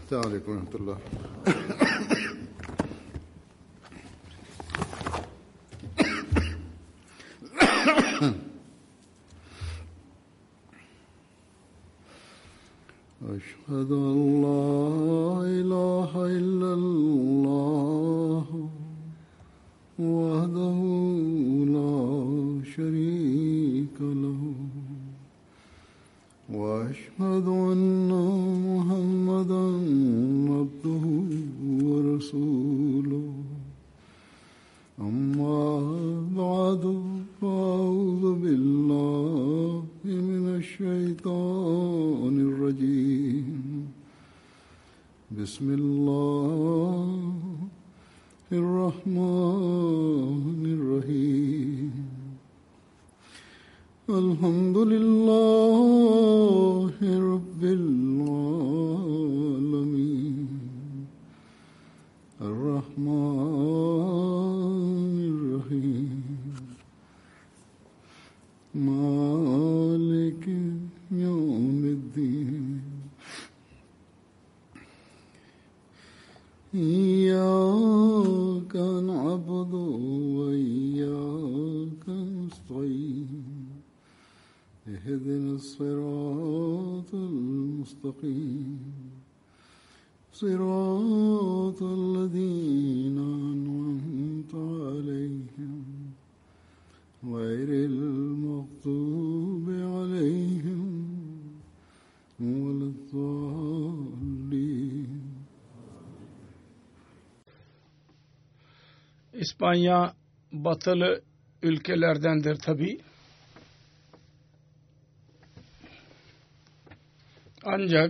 السلام عليكم ورحمة الله. أشهد أن لا إله إلا الله وحده لا شريك له وأشهد أن محمدا عبده ورسوله أما بعد فأعوذ بالله من الشيطان الرجيم بسم الله الرحمن الرحيم الحمد لله رب العالمين الرحمن الرحيم مالك يوم الدين إياك نعبد وإياك نستعين اهدنا الصراط المستقيم صراط الذين أنعمت عليهم غير المغضوب عليهم ولا الضالين. İspanya batılı ülkelerdendir tabi. Ancak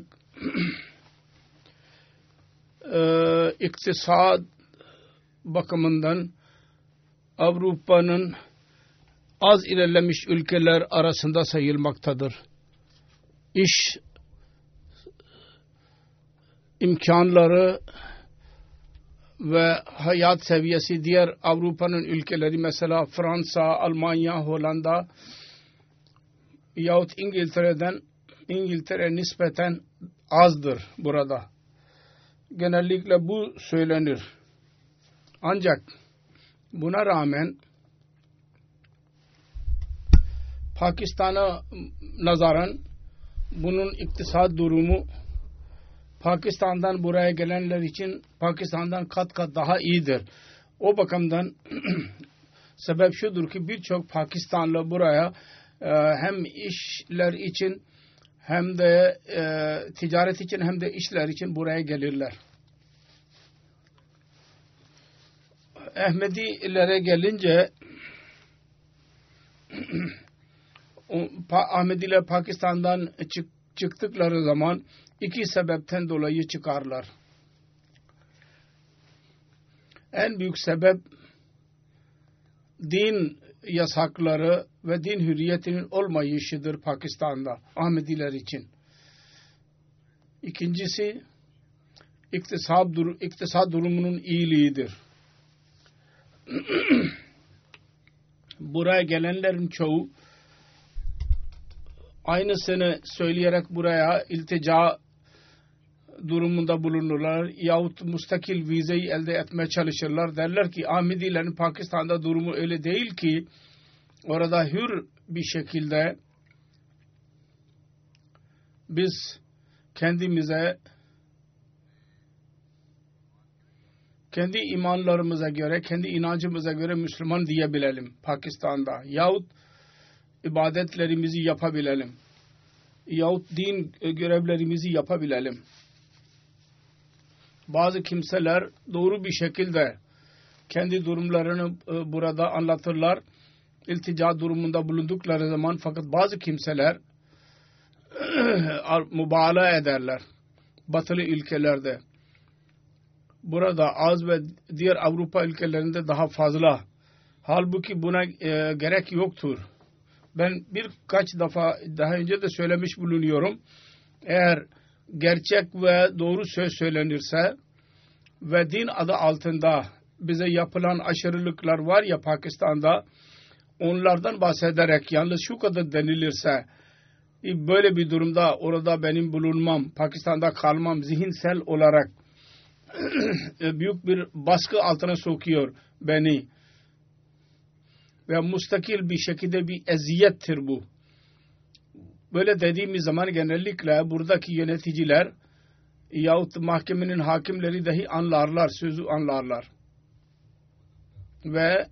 iktisat bakımından Avrupa'nın az ilerlemiş ülkeler arasında sayılmaktadır. İş imkanları ve hayat seviyesi diğer Avrupa'nın ülkeleri, mesela Fransa, Almanya, Hollanda yahut İngiltere nispeten azdır burada. Genellikle bu söylenir. Ancak buna rağmen Pakistan'a nazaran bunun iktisat durumu Pakistan'dan buraya gelenler için Pakistan'dan kat kat daha iyidir. O bakımdan sebep şudur ki birçok Pakistanlı buraya hem işler için hem de ticaret için hem de işler için buraya gelirler. Ahmedilere gelince Ahmediler Pakistan'dan çıktıkları zaman iki sebepten dolayı çıkarlar. En büyük sebep din yasakları ve din hürriyetinin olmayışıdır Pakistan'da Ahmediler için. İkincisi iktisat durumunun iyiliğidir. Buraya gelenlerin çoğu aynısını söyleyerek buraya iltica durumunda bulunurlar yahut müstakil vizeyi elde etmeye çalışırlar. Derler ki Ahmedilerin Pakistan'da durumu öyle değil ki orada hür bir şekilde biz kendimize kendi imanlarımıza göre, kendi inancımıza göre Müslüman diyebilelim Pakistan'da yahut ibadetlerimizi yapabilelim yahut din görevlerimizi yapabilelim. Bazı kimseler doğru bir şekilde kendi durumlarını burada anlatırlar iltica durumunda bulundukları zaman, fakat bazı kimseler mübalağa ederler batılı ülkelerde. Burada az ve diğer Avrupa ülkelerinde daha fazla. Halbuki buna gerek yoktur. Ben birkaç defa daha önce de söylemiş bulunuyorum. Eğer gerçek ve doğru söz söylenirse ve din adı altında bize yapılan aşırılıklar var ya Pakistan'da, onlardan bahsederek yalnız şu kadar denilirse, Böyle bir durumda orada benim bulunmam, Pakistan'da kalmam zihinsel olarak büyük bir baskı altına sokuyor beni. Ve müstakil bir şekilde bir eziyettir bu. Böyle dediğimiz zaman genellikle buradaki yöneticiler yahut mahkemenin hakimleri dahi anlarlar, sözü anlarlar. Ve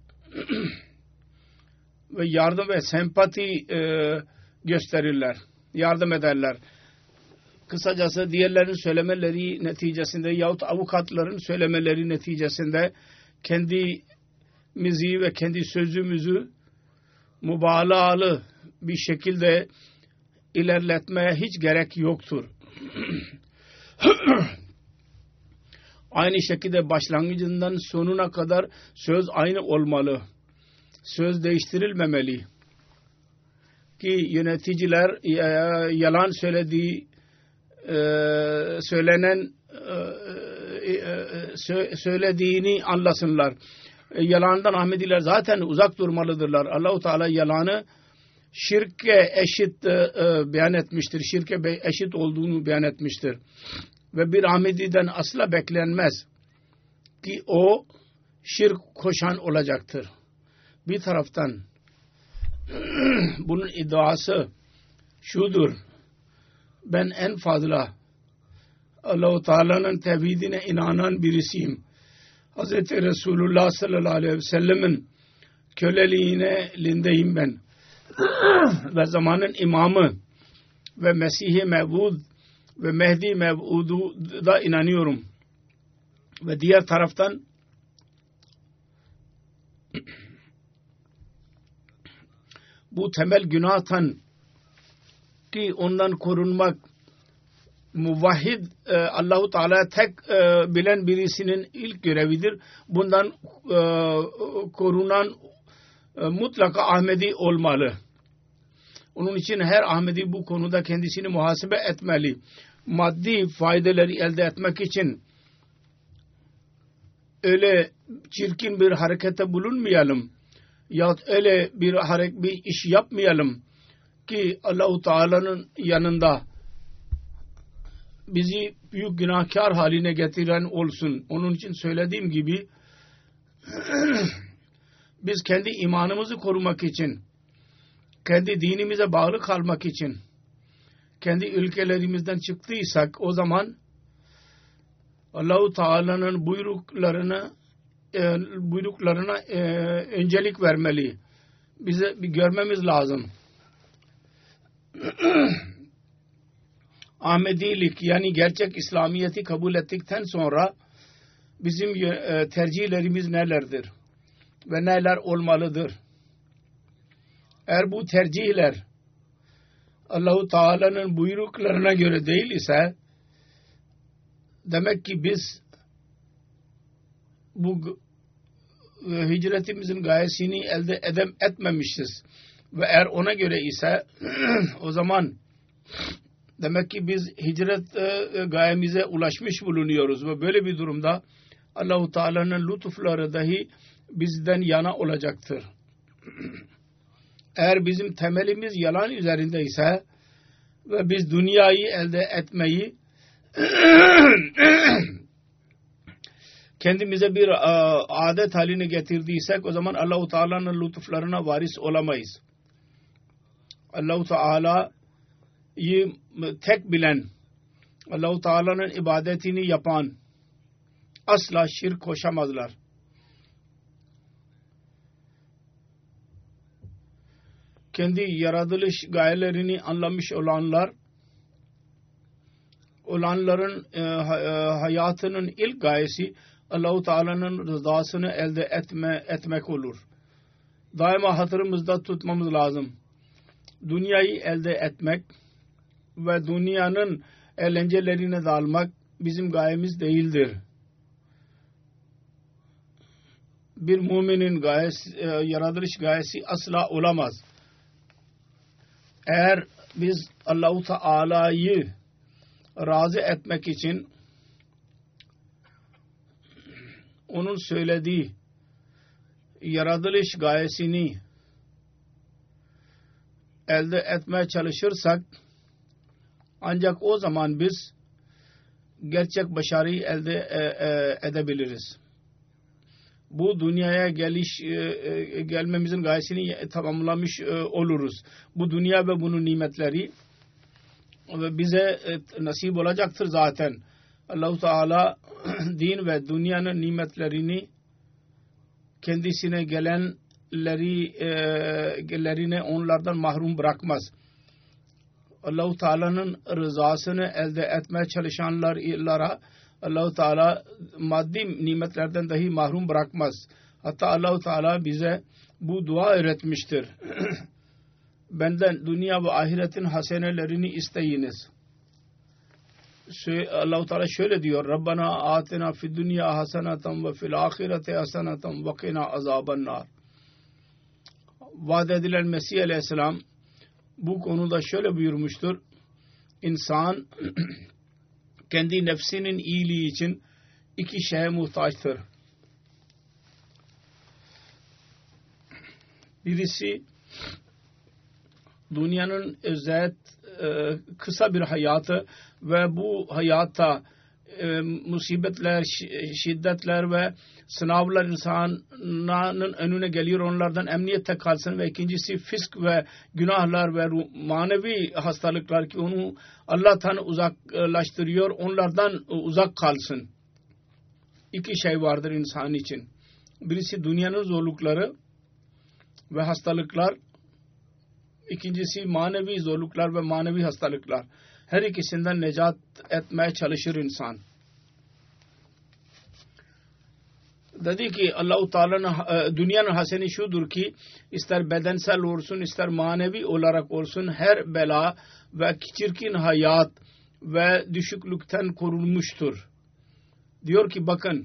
yardım ve sempati gösterirler, yardım ederler. Kısacası diğerlerin söylemeleri neticesinde yahut avukatların söylemeleri neticesinde kendimizi ve kendi sözümüzü mübalağalı bir şekilde ilerletmeye hiç gerek yoktur. Aynı şekilde başlangıcından sonuna kadar söz aynı olmalı. Söz değiştirilmemeli. Ki yöneticiler yalan söylediğini anlasınlar. Yalandan Ahmediler zaten uzak durmalıdırlar. Allah-u Teala yalanı şirke eşit beyan etmiştir. Şirke eşit olduğunu beyan etmiştir. Ve bir Ahmedi'den asla beklenmez ki o şirk koşan olacaktır. Bir taraftan bunun iddiası şudur: ben en fazla Allah-u Teala'nın tevhidine inanan birisiyim. Hz. Resulullah sallallahu aleyhi ve sellemin köleliğindeyim ben. Ve zamanın imamı ve Mesih-i Mev'ud ve Mehdi Mev'ud'u da inanıyorum. Ve diğer taraftan bu temel günahtan ki ondan korunmak muvahhid Allah-u Teala tek bilen birisinin ilk görevidir. Bundan korunan mutlaka Ahmedi olmalı. Onun için her Ahmedi bu konuda kendisini muhasebe etmeli. Maddi faydaları elde etmek için öyle çirkin bir harekete bulunmayalım. Yahut öyle bir iş yapmayalım ki Allah-u Teala'nın yanında bizi büyük günahkar haline getiren olsun. Onun için söylediğim gibi biz kendi imanımızı korumak için, kendi dinimize bağlı kalmak için, kendi ülkelerimizden çıktıysak o zaman Allah-u Teala'nın buyruklarına öncelik vermeli. Bize bir görmemiz lazım. Ahmedilik yani gerçek İslamiyet'i kabul ettikten sonra bizim tercihlerimiz nelerdir ve neler olmalıdır? Eğer bu tercihler Allah-u Teala'nın buyruklarına göre değil ise demek ki biz bu hicretimizin gayesini elde etmemişiz. Ve eğer ona göre ise o zaman demek ki biz hicret gayemize ulaşmış bulunuyoruz ve böyle bir durumda Allah-u Teala'nın lütufları dahi bizden yana olacaktır. Eğer bizim temelimiz yalan üzerinde ise ve biz dünyayı elde etmeyi kendimize bir adet haline getirdiysek o zaman Allah-u Teala'nın lütuflarına varis olamayız. Allah-u Teala'yı tek bilen, Allah-u Teala'nın ibadetini yapan asla şirk koşamazlar. Kendi yaratılış gayelerini anlamış olanların hayatının ilk gayesi Allah-u Teala'nın rızasını elde etmek olur. Daima hatırımızda tutmamız lazım. Dünyayı elde etmek ve dünyanın eğlencelerine dalmak bizim gayemiz değildir. Bir müminin gayesi, yaratılış gayesi asla olamaz. Eğer biz Allah-u Teala'yı razı etmek için onun söylediği yaratılış gayesini elde etmeye çalışırsak ancak o zaman biz gerçek başarıyı elde edebiliriz. Bu dünyaya gelmemizin gayesini tamamlamış oluruz. Bu dünya ve bunun nimetleri bize nasip olacaktır zaten. Allah-u Teala din ve dünyanın nimetlerini kendisine gelenlerine onlardan mahrum bırakmaz. Allah-u Teala'nın rızasını elde etmeye çalışanlara Allah-u Teala maddi nimetlerden dahi mahrum bırakmaz. Hatta Allah-u Teala bize bu dua öğretmiştir. Benden dünya ve ahiretin hasenelerini isteyiniz. Allah-u Teala şöyle diyor: Rabbana atina fid dünya haseneten ve fil ahireti haseneten ve qina azabannar. Vaad edilen Mesih Aleyhisselam bu konuda şöyle buyurmuştur: İnsan kendi nefsinin iyiliği için iki şeye muhtaçtır. Birisi dünyanın özet kısa bir hayatı ve bu hayatta musibetler, şiddetler ve sınavlar insanın önüne geliyor, onlardan emniyette kalsın. Ve ikincisi fisk ve günahlar ve manevi hastalıklar ki onu Allah'tan uzaklaştırıyor, onlardan uzak kalsın. İki şey vardır insan için. Birisi dünyanın zorlukları ve hastalıklar. İkincisi manevi zorluklar ve manevi hastalıklar. Her ikisinden necat etmeye çalışır insan. Dedi ki Allah-u Teala'nın dünyanın haseni şudur ki ister bedensel olsun ister manevi olarak olsun her bela ve çirkin hayat ve düşüklükten korunmuştur. Diyor ki bakın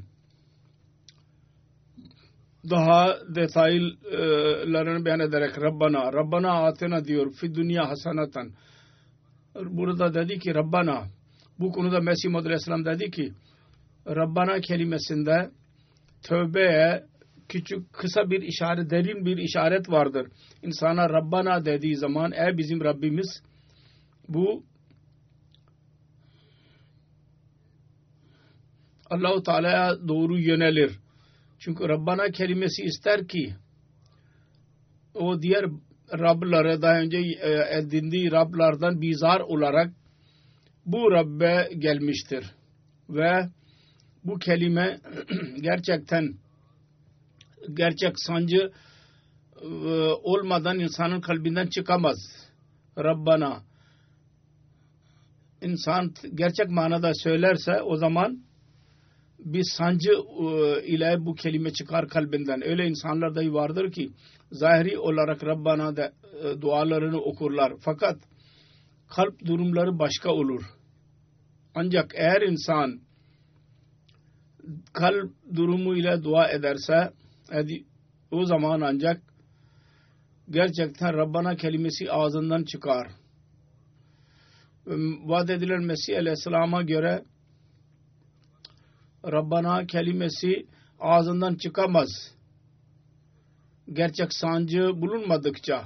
daha detaylarını beyan ederek Rabbana atina diyor fi dünya haseneten. Burada dedi ki Rabbana, bu konuda Mesih Muhammed Aleyhisselam dedi ki Rabbana kelimesinde tövbeye küçük kısa bir işaret, derin bir işaret vardır. İnsana Rabbana dediği zaman ey bizim Rabbimiz, bu Allah-u Teala'ya doğru yönelir. Çünkü Rabbana kelimesi ister ki o diğer Rabları daha önce edindiği Rablardan bizar olarak bu Rabbe gelmiştir. Ve bu kelime gerçekten gerçek sancı olmadan insanın kalbinden çıkamaz. Rabbana insan gerçek manada söylerse o zaman bir sancı ile bu kelime çıkar kalbinden. Öyle insanlar dahi vardır ki zahiri olarak Rabbana da dualarını okurlar. Fakat kalp durumları başka olur. Ancak eğer insan kalp durumu ile dua ederse o zaman ancak gerçekten Rabbana kelimesi ağzından çıkar. Vaad edilen Mesih Aleyhisselam'a göre Rabbana kelimesi ağzından çıkamaz. Gerçek sancı bulunmadıkça.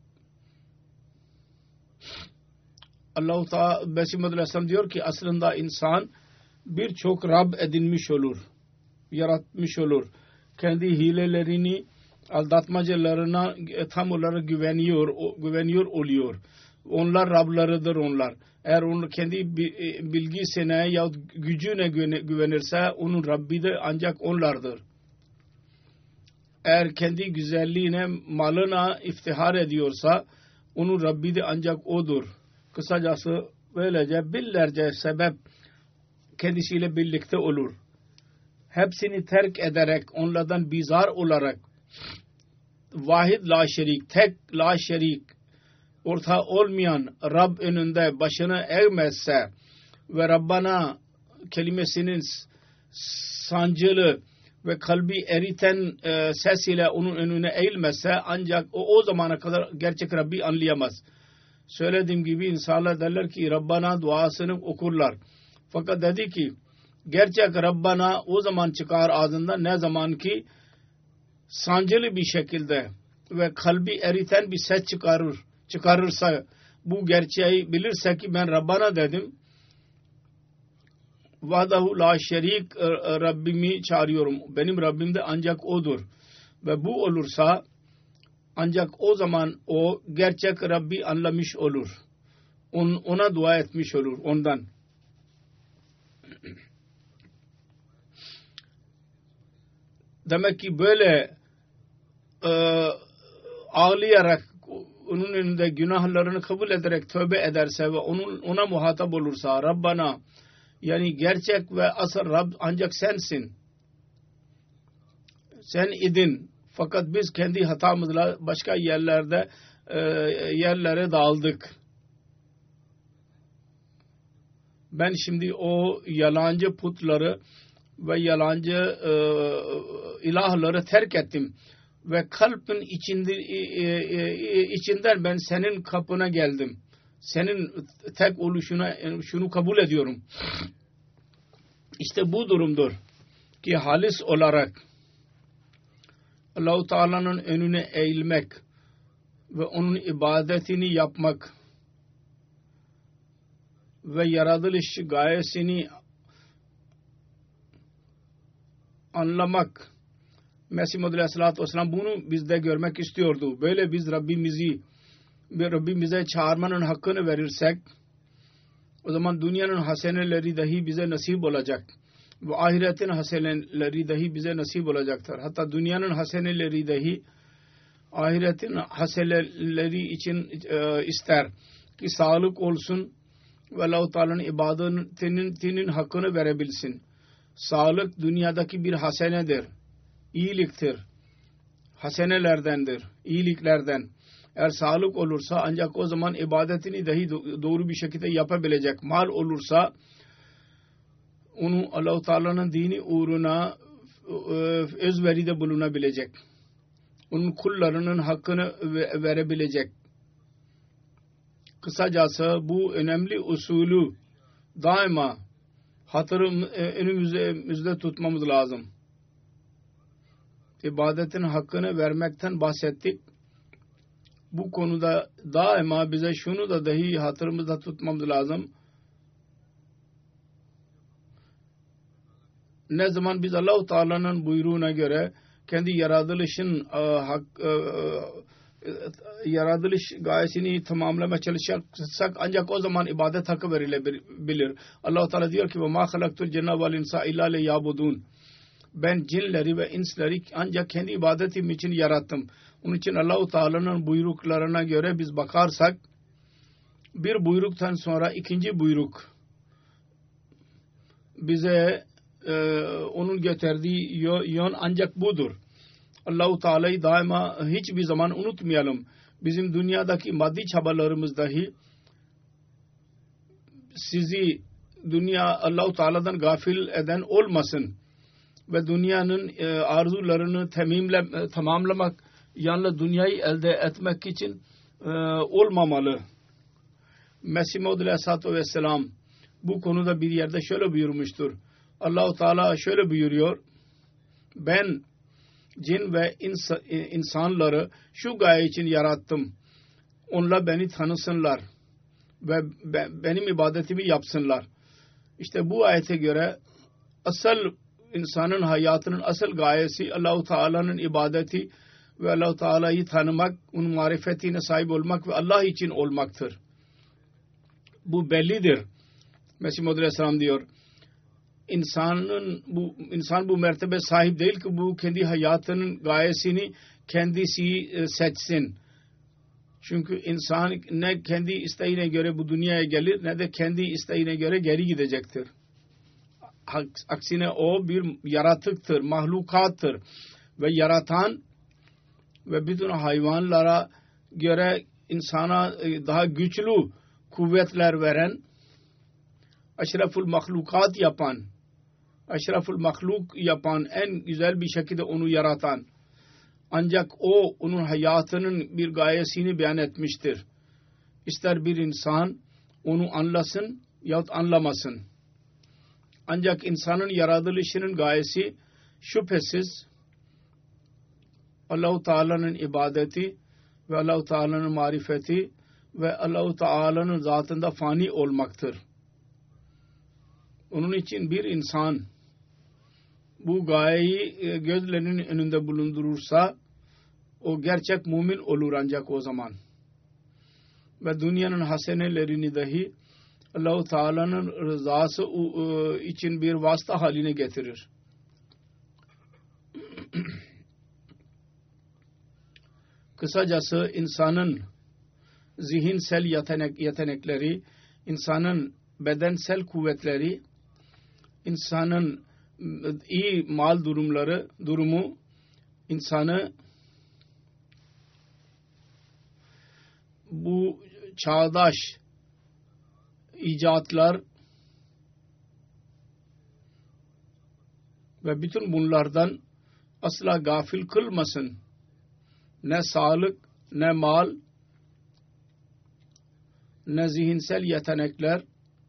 Allah-u Teala Mesih Muhammed Aleyhisselam diyor ki aslında insan birçok Rab edinmiş olur. Yaratmış olur. Kendi hilelerini, aldatmacalarına tam olarak güveniyor oluyor. Onlar Rablarıdır onlar. Eğer onu kendi bilgisine ya gücüne güvenirse onun Rabbi de ancak onlardır. Eğer kendi güzelliğine, malına iftihar ediyorsa onun Rabbi de ancak odur. Kısacası böylece binlerce sebep kendisiyle birlikte olur. Hepsini terk ederek, onlardan bizar olarak vahid la şerik, tek la şerik, ortağı olmayan Rab önünde başını eğmezse ve Rabbana kelimesinin sancılı ve kalbi eriten ses ile onun önüne eğilmezse ancak o zamana kadar gerçek Rabbi anlayamaz. Söylediğim gibi insanlar derler ki Rabbana duasını okurlar. Fakat dedi ki gerçek Rabbana o zaman çıkar ağzından ne zaman ki sancılı bir şekilde ve kalbi eriten bir ses çıkarır. çıkarırsa, bu gerçeği bilirse ki ben Rabbana dedim, vahdahu la şerik Rabbimi çağırıyorum. Benim Rabbim de ancak O'dur. Ve bu olursa ancak o zaman o gerçek Rabbi anlamış olur. Ona dua etmiş olur ondan. Demek ki böyle ağlayarak onun önünde günahlarını kabul ederek tövbe ederse ve ona muhatap olursa, Rabbana, yani gerçek ve asıl Rab ancak sensin. Sen idin. Fakat biz kendi hatamızla başka yerlere dağıldık. Ben şimdi o yalancı putları ve yalancı ilahları terk ettim. Ve kalbin içinden ben senin kapına geldim. Senin tek şunu kabul ediyorum. İşte bu durumdur ki halis olarak Allah-u Teala'nın önüne eğilmek ve onun ibadetini yapmak ve yaratılış gayesini anlamak. Mesih Muhammed Aleyhisselatü Vesselam bunu bizde görmek istiyordu. Böyle biz Rabbimize çağırmanın hakkını verirsek, o zaman dünyanın haseneleri dahi bize nasip olacak. Ve ahiretin haseneleri dahi bize nasip olacaktır. Hatta dünyanın haseneleri dahi ahiretin haseneleri için ister ki sağlık olsun ve Allah-u Teala'nın ibadetinin hakkını verebilsin. Sağlık dünyadaki bir hasenedir. İyiliktir. Hasenelerdendir. İyiliklerden. Eğer sağlık olursa ancak o zaman ibadetini dahi doğru bir şekilde yapabilecek. Mal olursa onu Allah-u Teala'nın dini uğruna özveride bulunabilecek. Onun kullarının hakkını verebilecek. Kısacası bu önemli usulü daima önümüzde tutmamız lazım. İbadetin hakkını vermekten bahsettik. Bu konuda daima bize şunu da dahi hatırımızda tutmamız lazım. Ne zaman biz Allah-u Teala'nın buyruğuna göre kendi yaratılış gayesini tamamlamaya çalışacaksak ancak o zaman ibadet hakkı verilebilir. Allah-u Teala diyor ki وَمَا خَلَقْتُ الْجِنَّ وَالْاِنْسَ اِلَّا لِيَعْبُدُونَ Ben cinleri ve insleri ancak kendi ibadetim için yarattım. Onun için Allah-u Teala'nın buyruklarına göre biz bakarsak bir buyruktan sonra ikinci buyruk bize onun getirdiği yön ancak budur. Allah-u Teala'yı daima hiçbir zaman unutmayalım. Bizim dünyadaki maddi çabalarımız dahi sizi Allah-u Teala'dan gafil eden olmasın. Ve dünyanın arzularını tamamlamak, yalnız dünyayı elde etmek için olmamalı. Mesih Muhammed Aleyhisselatü Vesselam bu konuda bir yerde şöyle buyurmuştur. Allah-u Teala şöyle buyuruyor. Ben cin ve insanları şu gaye için yarattım. Onlar beni tanısınlar ve benim ibadetimi yapsınlar. İşte bu ayete göre asıl insanın hayatının asıl gayesi Allah-u Teala'nın ibadeti ve Allah-u Teala'yı tanımak, onun marifetine sahip olmak ve Allah için olmaktır. Bu bellidir. Mesih Muhammed Aleyhisselam diyor. İnsan bu mertebe sahip değil ki bu kendi hayatının gayesini kendisi seçsin. Çünkü insan ne kendi isteğine göre bu dünyaya gelir ne de kendi isteğine göre geri gidecektir. Aksine o bir yaratıktır, mahlukattır ve yaratan ve bütün hayvanlara göre insana daha güçlü kuvvetler veren, eşreful mahlukat yapan, eşreful mahluk yapan, en güzel bir şekilde onu yaratan. Ancak o onun hayatının bir gayesini beyan etmiştir. İster bir insan onu anlasın yahut anlamasın. Ancak insanın yaratılışının gayesi şüphesiz Allah-u Teala'nın ibadeti ve Allah-u Teala'nın marifeti ve Allah-u Teala'nın zatında fani olmaktır. Onun için bir insan bu gayeyi gözlerinin önünde bulundurursa o gerçek mümin olur ancak o zaman. Ve dünyanın hasenelerini dahi Allah-u Teala'nın rızası için bir vasıta haline getirir. Kısacası insanın zihinsel yetenekleri, insanın bedensel kuvvetleri, insanın iyi mal durumu insanı bu çağdaş icatlar ve bütün bunlardan asla gafil kılmasın. Ne sağlık, ne mal, ne zihinsel yetenekler,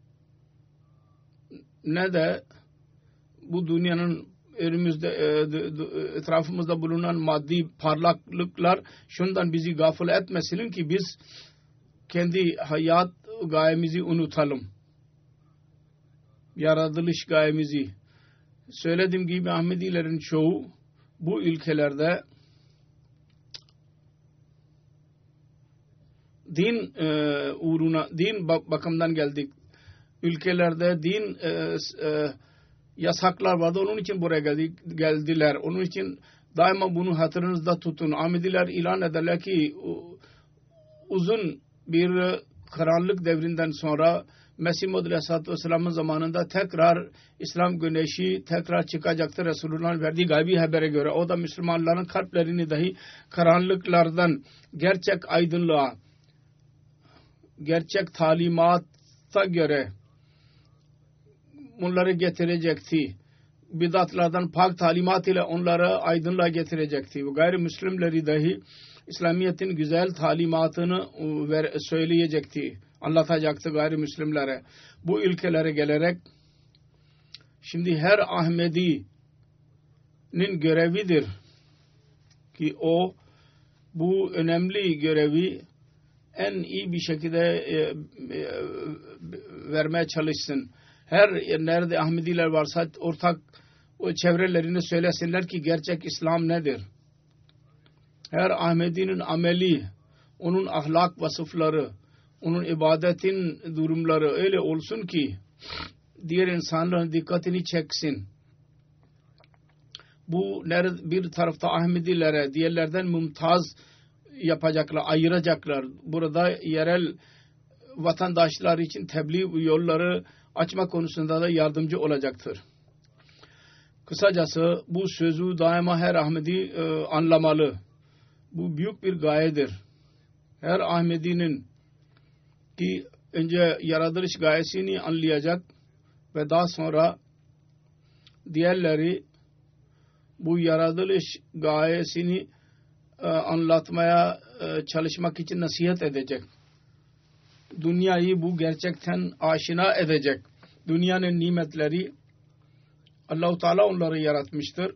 ne de bu dünyanın önümüzde, etrafımızda bulunan maddi parlaklıklar şundan bizi gafil etmesin ki biz kendi hayat gayemizi unutalım. Yaratılış gayemizi. Söylediğim gibi Ahmedilerin çoğu bu ülkelerde din uğruna, din bakımdan geldik. Ülkelerde din yasaklar vardı. Onun için buraya geldiler. Onun için daima bunu hatırınızda tutun. Ahmediler ilan ederler ki uzun bir karanlık devrinden sonra Mesih Muhammed Aleyhisselatü Vesselam'ın zamanında tekrar İslam güneşi tekrar çıkacaktır Resulullah'ın verdiği gaybi habere göre. O da Müslümanların kalplerini dahi karanlıklardan gerçek aydınlığa, gerçek talimata göre onları getirecekti. Bidatlardan pak talimat ile onları aydınlığa getirecekti. Gayrimüslimleri dahi İslamiyet'in güzel talimatını söyleyecekti. Anlatacaktı gayrimüslimlere. Bu ülkelere gelerek şimdi her Ahmedi'nin görevidir ki o bu önemli görevi en iyi bir şekilde vermeye çalışsın. Her nerede Ahmediler varsa ortak o çevrelerine söylesinler ki gerçek İslam nedir? Her Ahmedi'nin ameli, onun ahlak vasıfları, onun ibadetin durumları öyle olsun ki diğer insanların dikkatini çeksin. Bu bir tarafta Ahmedilere diğerlerden mümtaz yapacaklar, ayıracaklar. Burada yerel vatandaşlar için tebliğ yolları açma konusunda da yardımcı olacaktır. Kısacası bu sözü daima her Ahmedi anlamalı. Bu büyük bir gayedir. Her Ahmedi'nin ki önce yaratılış gayesini anlayacak ve daha sonra diğerleri bu yaratılış gayesini anlatmaya çalışmak için nasihat edecek. Dünyayı bu gerçekten aşina edecek. Dünyanın nimetleri Allah-u Teala onları yaratmıştır.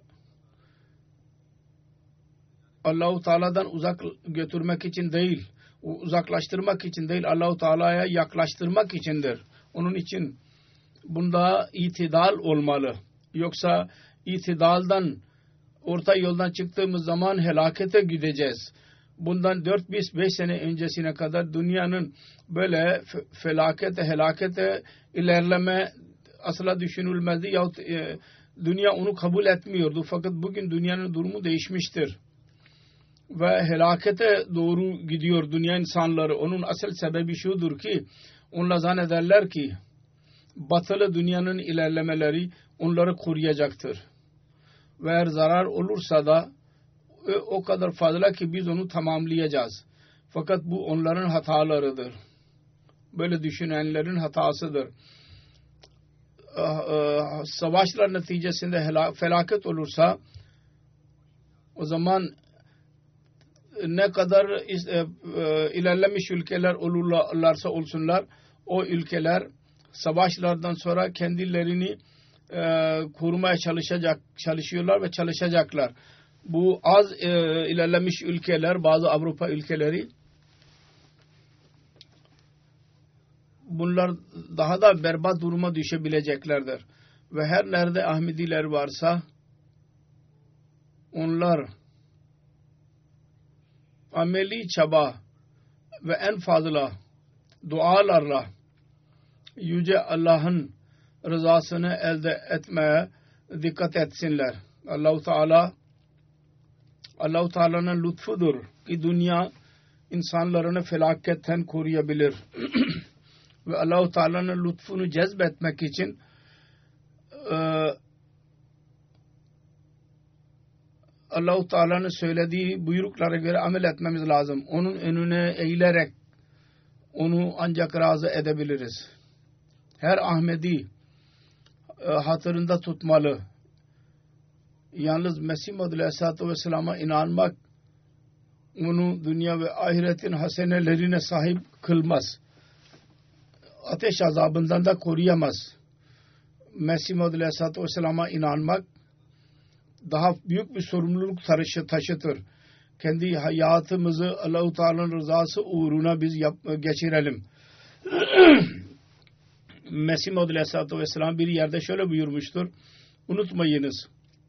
Allah-u Teala'dan uzak götürmek için değil, uzaklaştırmak için değil, Allah-u Teala'ya yaklaştırmak içindir. Onun için bunda itidal olmalı. Yoksa itidaldan, orta yoldan çıktığımız zaman helakete gideceğiz. Bundan 4-5 sene öncesine kadar dünyanın böyle helakete ilerleme asla düşünülmezdi. Yahut dünya onu kabul etmiyordu. Fakat bugün dünyanın durumu değişmiştir. Ve helakete doğru gidiyor dünya insanları. Onun asıl sebebi şudur ki onlar zannederler ki batılı dünyanın ilerlemeleri onları koruyacaktır. Ve eğer zarar olursa da o kadar fazla ki biz onu tamamlayacağız. Fakat bu onların hatalarıdır. Böyle düşünenlerin hatasıdır. Savaşlar neticesinde felaket olursa o zaman ne kadar ilerlemiş ülkeler olurlarsa olsunlar o ülkeler savaşlardan sonra kendilerini korumaya çalışıyorlar ve çalışacaklar. Bu az ilerlemiş ülkeler, bazı Avrupa ülkeleri bunlar daha da berbat duruma düşebileceklerdir. Ve her nerede Ahmediler varsa onlar ameli çaba ve en fazla dualarla Yüce Allah'ın rızasını elde etmeye dikkat etsinler. Allah-u Teala'nın lütfudur ki dünya insanlarını felaketten koruyabilir. Ve Allah-u Teala'nın lütfunu cezbetmek için Allah-u Teala'nın söylediği buyruklara göre amel etmemiz lazım. Onun önüne eğilerek onu ancak razı edebiliriz. Her Ahmedi hatırında tutmalı. Yalnız Mesih Muhammed Aleyhisselatü Vesselam'a inanmak onu dünya ve ahiretin hasenelerine sahip kılmaz. Ateş azabından da koruyamaz. Mesih Muhammed Aleyhisselatü Vesselam'a inanmak daha büyük bir sorumluluk taşıtır. Kendi hayatımızı Allah-u Teala'nın rızası uğruna biz geçirelim. Mesih Muhammed Aleyhisselatü Vesselam bir yerde şöyle buyurmuştur. Unutmayınız.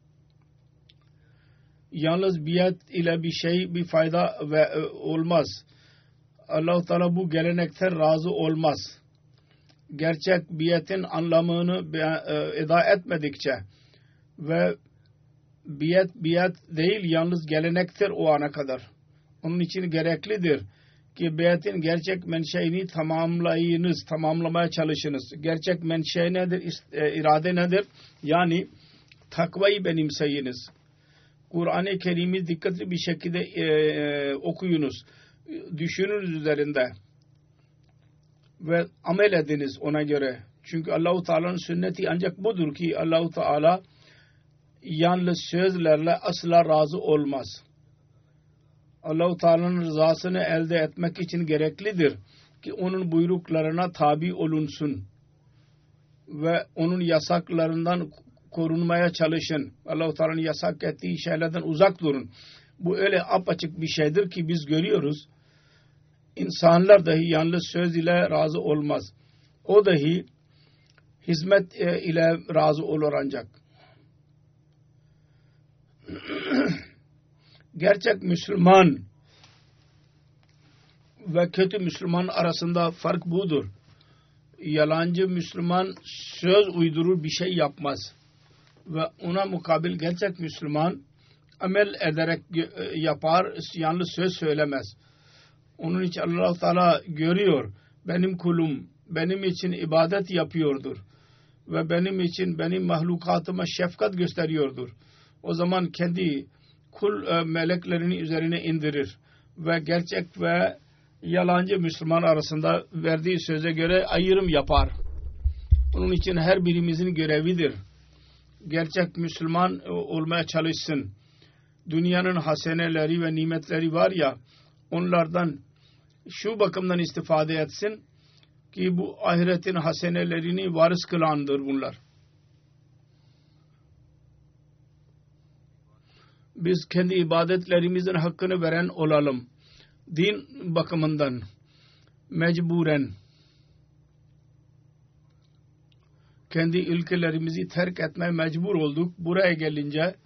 Yalnız biat ile bir fayda olmaz. Allah-u Teala bu gelenekten razı olmaz. Gerçek biatin anlamını eda etmedikçe ve biat değil yalnız gelenektir o ana kadar. Onun için gereklidir ki biatin gerçek menşeini tamamlamaya çalışınız. Gerçek menşe nedir? İrade nedir? Yani takvayı benimseyiniz. Kur'an-ı Kerim'i dikkatli bir şekilde okuyunuz. Düşünün üzerinde. Ve amel ediniz ona göre. Çünkü Allah-u Teala'nın sünneti ancak budur ki Allah-u Teala yalnız sözlerle asla razı olmaz. Allah-u Teala'nın rızasını elde etmek için gereklidir ki onun buyruklarına tabi olunsun ve onun yasaklarından korunmaya çalışın. Allah-u Teala'nın yasak ettiği şeylerden uzak durun. Bu öyle apaçık bir şeydir ki biz görüyoruz. İnsanlar dahi yalnız söz ile razı olmaz. O dahi hizmet ile razı olur ancak. Gerçek Müslüman ve kötü Müslüman arasında fark budur. Yalancı Müslüman söz uydurur bir şey yapmaz. Ve ona mukabil gerçek Müslüman amel ederek yapar, yalnız söz söylemez. Onun için Allah-u Teala görüyor. Benim kulum benim için ibadet yapıyordur. Ve benim için benim mahlukatıma şefkat gösteriyordur. O zaman kendi kul meleklerini üzerine indirir. Ve gerçek ve yalancı Müslüman arasında verdiği söze göre ayrım yapar. Onun için her birimizin görevidir. Gerçek Müslüman olmaya çalışsın. Dünyanın haseneleri ve nimetleri var ya, onlardan şu bakımdan istifade etsin ki bu ahiretin hasenelerini varis kılandır bunlar. Biz kendi ibadetlerimizin hakkını veren olalım. Din bakımından mecburen kendi ülkelerimizi terk etmeye mecbur olduk. Buraya gelince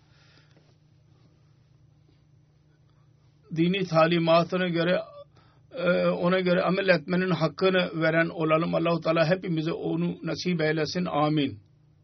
dini talimatına göre ona göre amel etmenin hakkını veren olalım. Allah-u Teala hepimize onu nasip eylesin. Amin.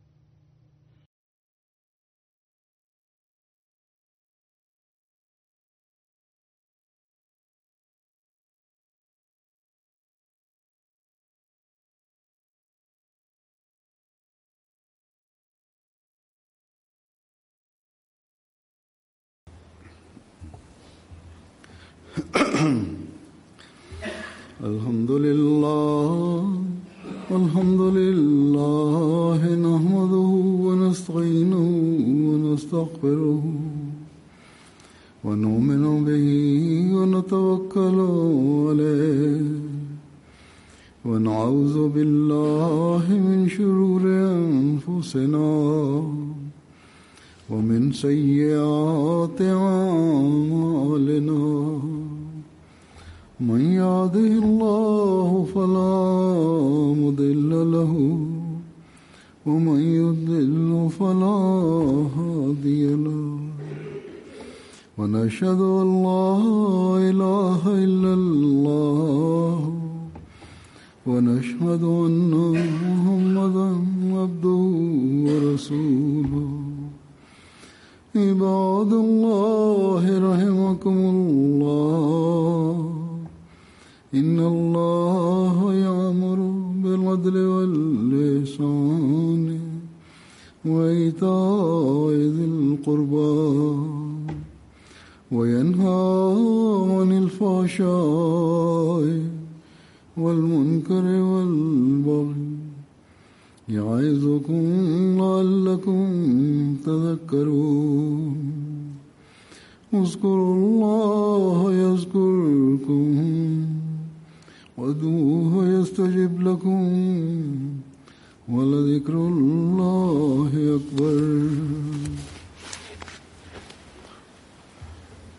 Elhamdülillah nahmaduhu ve nestainuhu ve nestağfiruhu ve nu'minu bihi ve netevekkalu aleyh ve na'udzu billahi min şururi enfusina ve min seyyiati a'malina من يهده الله فلا مضل له ومن يضلل فلا هادي له ونشهد أن لا إله إلا الله ونشهد أن محمدا عبده ورسوله عباد الله رحمكم الله إن الله يأمر بالعدل والإحسان وإيتاء ذي القربى وينهى عن الفحشاء والمنكر والبغي يعظكم لعلكم تذكرون اذكروا الله يذكركم وادعوه يستجب لكم ولذكر الله